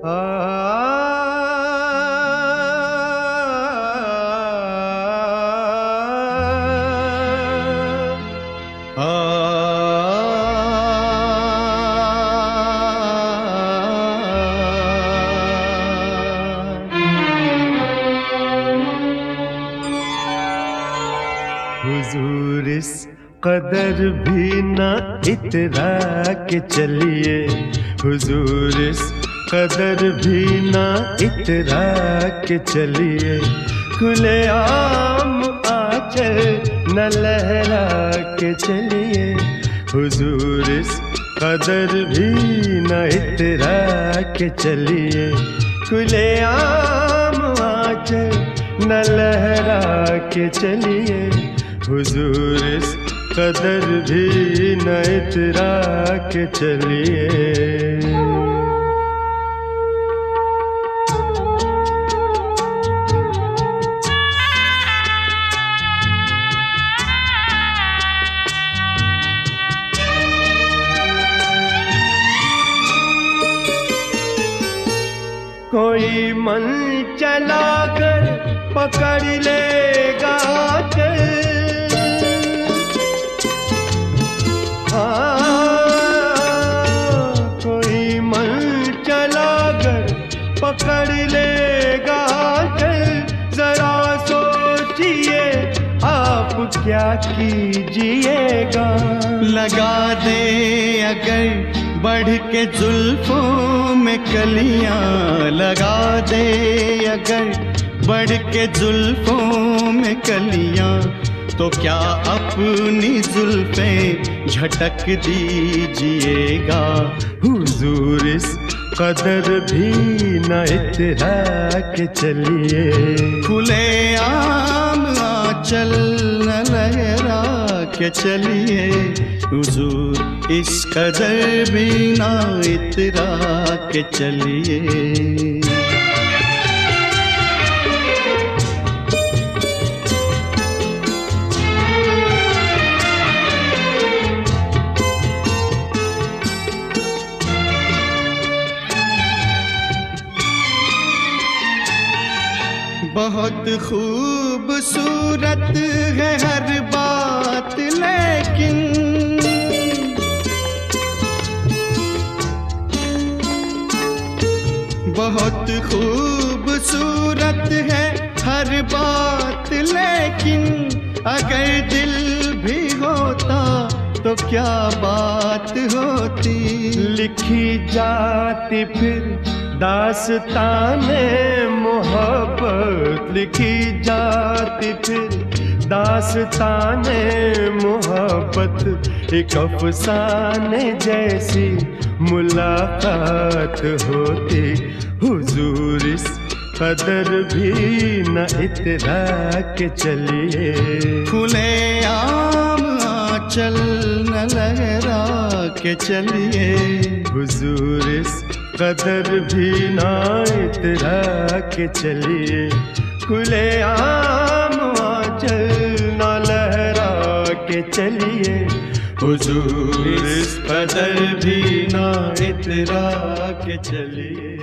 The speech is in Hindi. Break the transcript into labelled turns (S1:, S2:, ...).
S1: हुजूर इस कदर भी ना इतरा के चलिए, हुजूर इस कदर भी ना इतरा के चलिए, खुले आम आंचल न लहरा के चलिए, हुजूर इस कदर भी न इतरा के चलिए, खुले आम आंचल न लहरा के चलिए, हुजूर इस कदर भी न इतरा के चलिए। कोई मन चलाकर पकड़ लेगा चल, कोई मन चलाकर पकड़ लेगा चल, जरा सोचिए आप क्या कीजिएगा।
S2: लगा दे अगर बढ़ के जुल्फों में कलियां, लगा दे अगर बढ़ के जुल्फों में कलियां, तो क्या अपनी जुल्फें झटक दीजिएगा।
S1: हुजूर इस कदर भी न इतरा के चलिए,
S2: खुले आम आंचल न लहरा के चलिए, हुजूर इस कदर भी ना इतरा के चलिए। बहुत खूबसूरत है हर बात, लेकिन बहुत खूबसूरत है हर बात, लेकिन अगर दिल भी होता तो क्या बात होती।
S1: लिखी जाती फिर दास्ताने मोहब्बत, लिखी जाती फिर दास्ताने मोहब्बत, एक अफसाने जैसी मुलाकात होती। हुजूर इस कदर भी न इतरा के चलिए,
S2: खुले आम आंचल न लहरा के चलिए,
S1: हुजूर इस कदर भी ना इतरा के चलिए, खुले आम आंचल न लहरा के चलिए, हुजूर इस कदर भी ना इतरा के चलिए।